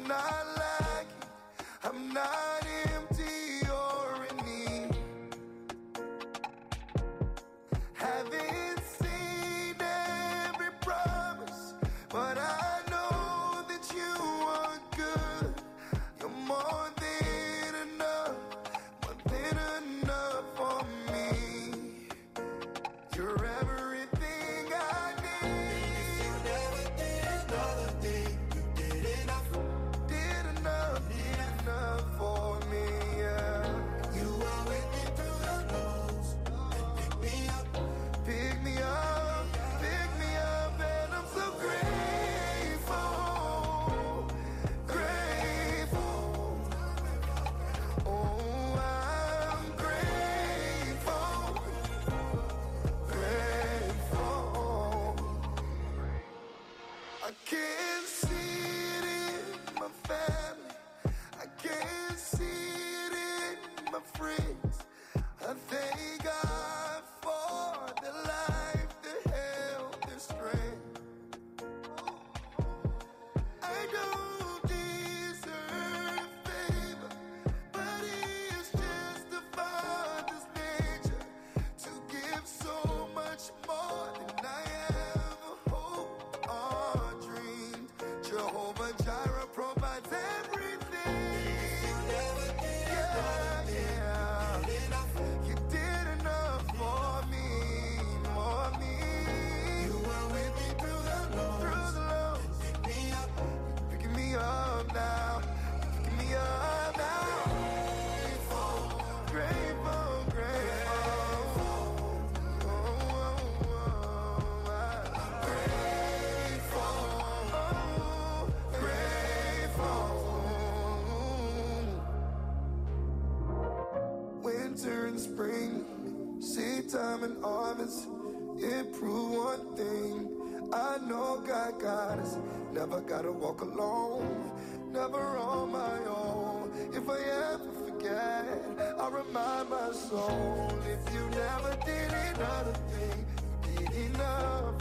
not lacking, I'm not empty or in need. Haven't seen every promise, but I know that you are good. You're more than enough for me. You're everything I need. You never did another thing. You did enough for me, yeah. You were with me through the lows and pick me up, and I'm so grateful. Oh, I'm grateful. I can't see it in my family, I can't see it in my friends. I thank God for the life, the health, the strength. I don't deserve favor, but it's just the Father's nature to give so much more than I ever hoped or dreamed. Jehovah Jireh provides everything. You never did You did enough for me, You were with me through the lows. Picking me up now. Picking me up now. Grateful. Winter and spring, seed time and harvest, it proved one thing. I know God got us, never gotta walk alone, never on my own. If I ever forget, I'll remind my soul. If you never did another thing, you did enough.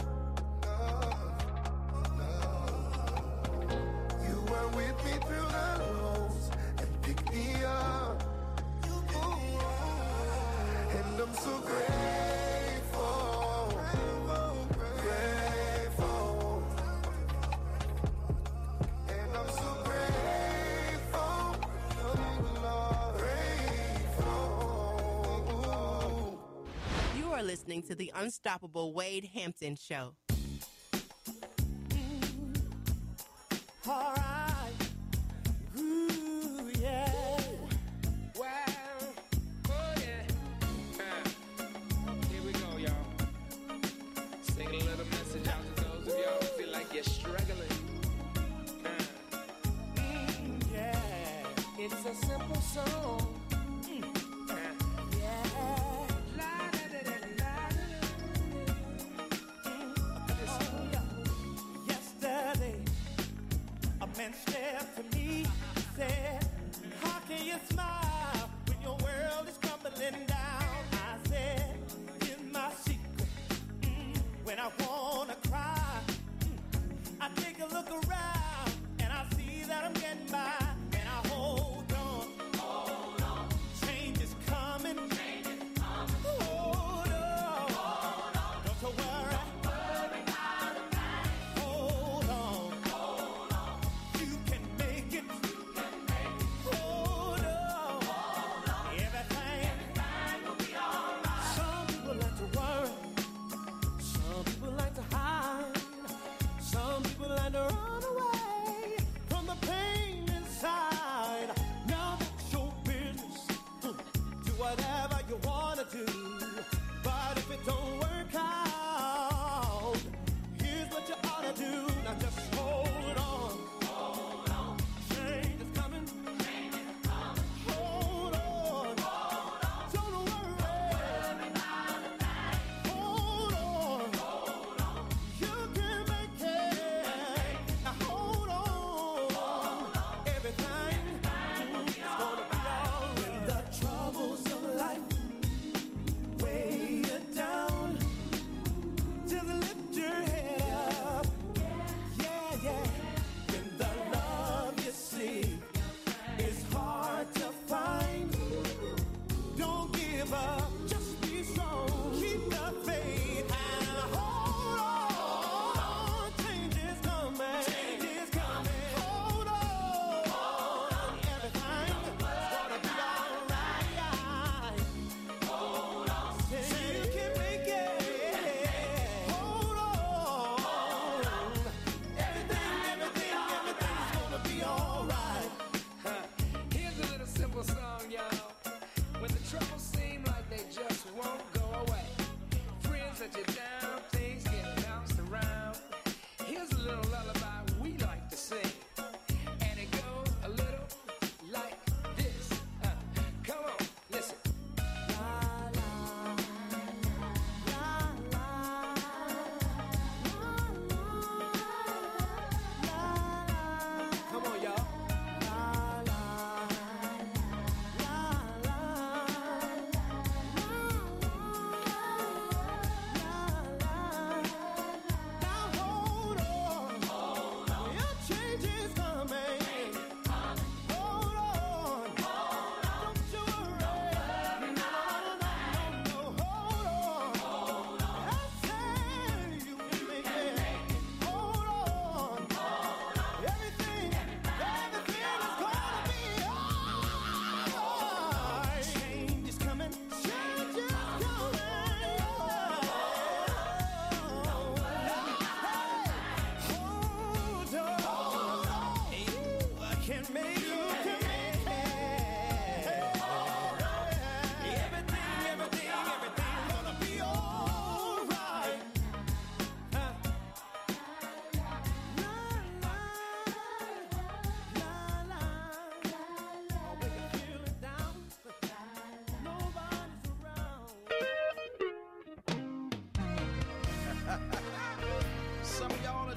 You were with me through the lows and picked me up. And I'm so grateful. And I'm so grateful. You are listening to the Unstoppable Wade Hampton Show. All right. Ooh, yeah. Wow. Oh, yeah. Here we go, y'all. Sing a little message out to those of y'all who feel like you're struggling. Yeah. It's a simple song. Yesterday, a man stepped to me and said, how can you smile when your world is crumbling down? I said, here's my secret. When I wanna cry, I take a look around and I see that I'm getting by, and I hold on. Change is coming. Hold on. Don't you worry. Hold on. You can make it. Hold on. Everything will be alright. Some people like to worry. Some people like to hide. Some people like to run away.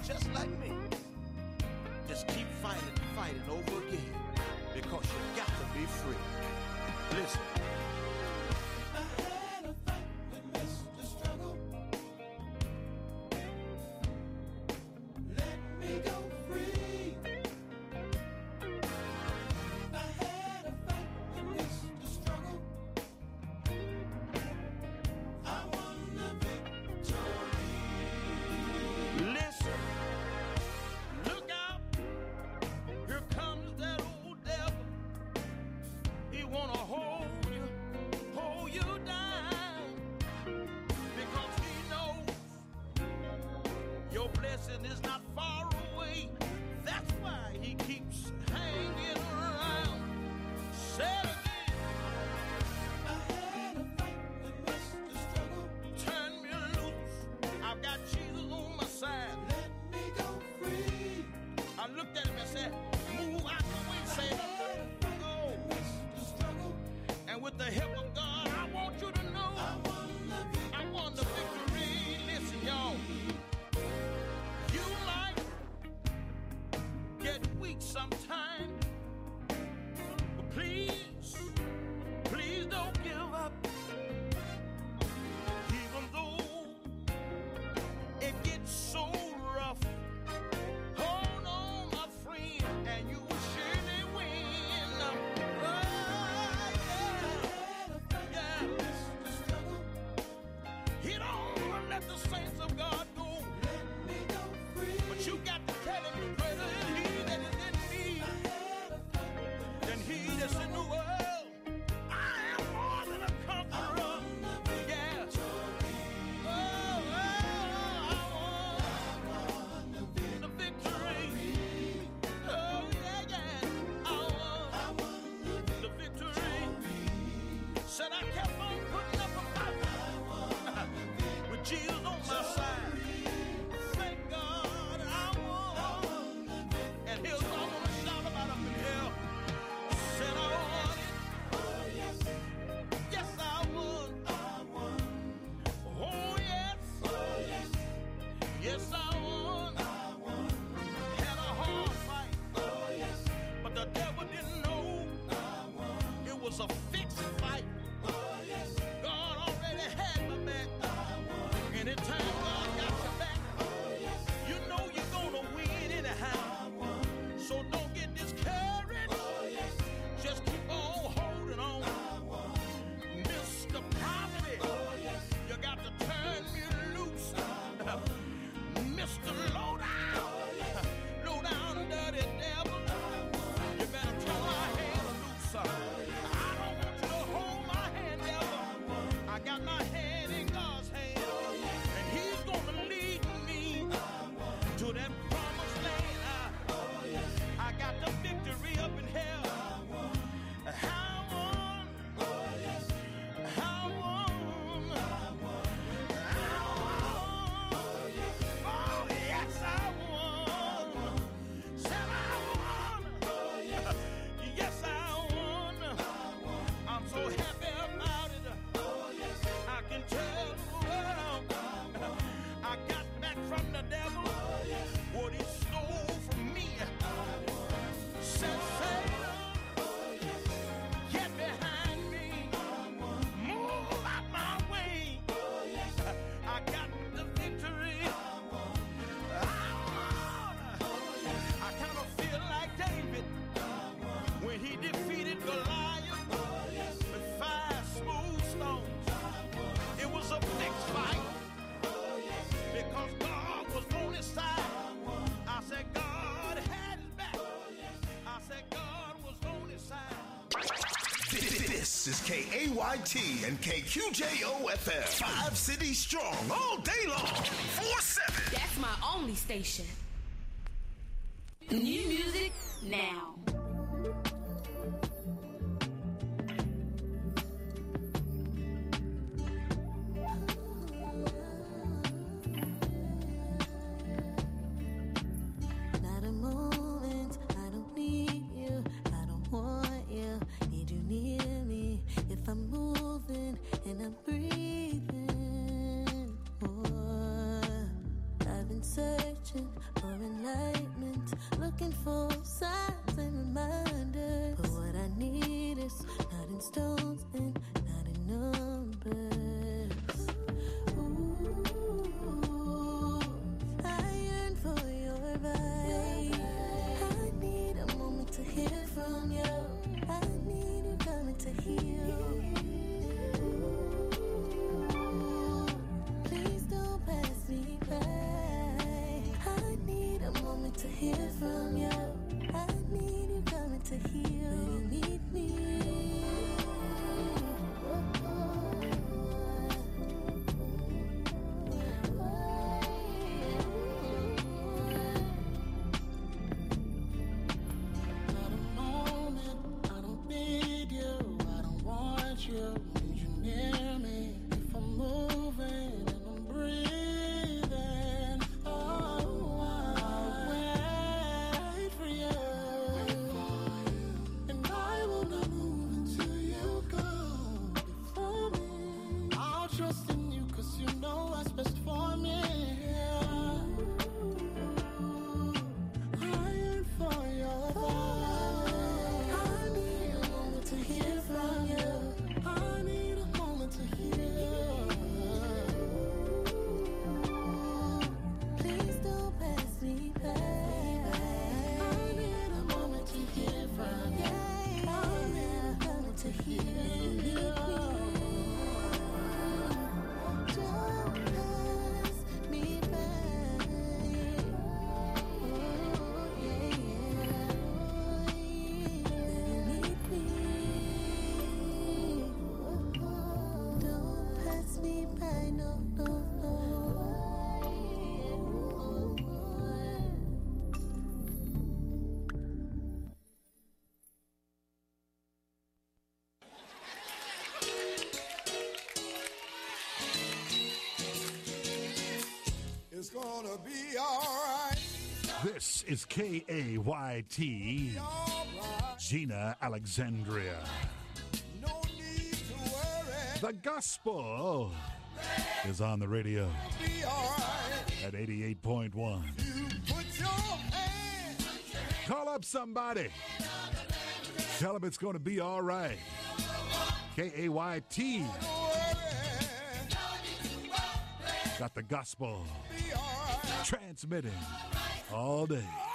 just like me. Just keep fighting over again, because you got to be free. Listen. I had a fight with Mr. Struggle. Let me go free. I had a fight with Mr. Struggle. I won the victory. Listen. Look out. Here comes that old devil. He wanna hold you down, because he knows your blessing is not far away. That's why he keeps hanging around. Say it again. I had a fight with Mr. Struggle. Turn me loose. I've got Jesus on my side. Let me go free. I looked at him and said, move out the way, Satan. And with the help of God, I want you to know I won the victory. Listen, y'all. You might get weak sometime, but please don't give up. Even though it gets so rough, hold on, my friend, and you will surely win. He don't let the saints of God go. Let me go free. But you got to tell him, greater is he that is in me than he that's in the world. I am more than a conqueror. Yeah. I won the victory. Oh, yeah. I won the victory. Said I kept on putting up a fight. With Jesus on my side, thank God I won. And here's what I'm gonna shout about up in here. Said I won it. Oh yes, yes I won. Oh yes, yes I won. Had a hard fight. Oh yes, but the devil didn't know it was a fixed fight. Oh yes, God already had my back. Anytime God got your back, you know you're gonna win anyhow. So don't get discouraged. Just keep on holding on. Mr. Poverty, you got to turn me loose. Mr. Low down, dirty devil, you better turn my hand loose. I don't want you to hold my hand, devil. I got my hand in God's hand. He's gonna lead me to that promised land. I got the victory up in hell. I won. Oh yes, I won. Oh yes, I won. Said I won. Yes, I won. I'm so happy about it. I can tell the world I got back from the devil what he stole from me. Said Satan, get behind me, move out my way. I got the victory. I kind of feel like David when he defeated Goliath with 5 smooth stones. It was a fixed fight. Because God was on his side. I said God had his back. I said God was on his side. This is KAYT and KQJO-FM. 5 cities strong all day long. 4-7. That's my only station. New music now. searching for looking for signs and reminders. But what I need is not in stones and not in numbers. Ooh, I yearn for your vibe. I need a moment to hear from you. I need you coming to heal. Please don't pass me by. I need a moment to hear from you. I need you coming to heal. Will you meet me? Not a moment, I don't need you, I don't want you. Need you near me. If I'm moving and I'm breathing, oh, I'll wait for you. And I will not move until you go before me. I'll trust in you, 'cause you know what's best for me. I yearn for your vibe. I need a moment to hear from you. I need a moment to hear. Please don't pass me by. I need a moment to hear from you. I need a moment to hear. Don't pass me by. Oh, yeah, yeah. Meet me. Don't pass me by, no, no, no. It's gonna be alright. This is KAYT, Gina Alexandria. No need to worry. The gospel is on the radio Be alright. at 88.1. You put your hand. Call up somebody. Tell them it's going to be all right. KAYT Don't worry. got the gospel Be alright. transmitting all day.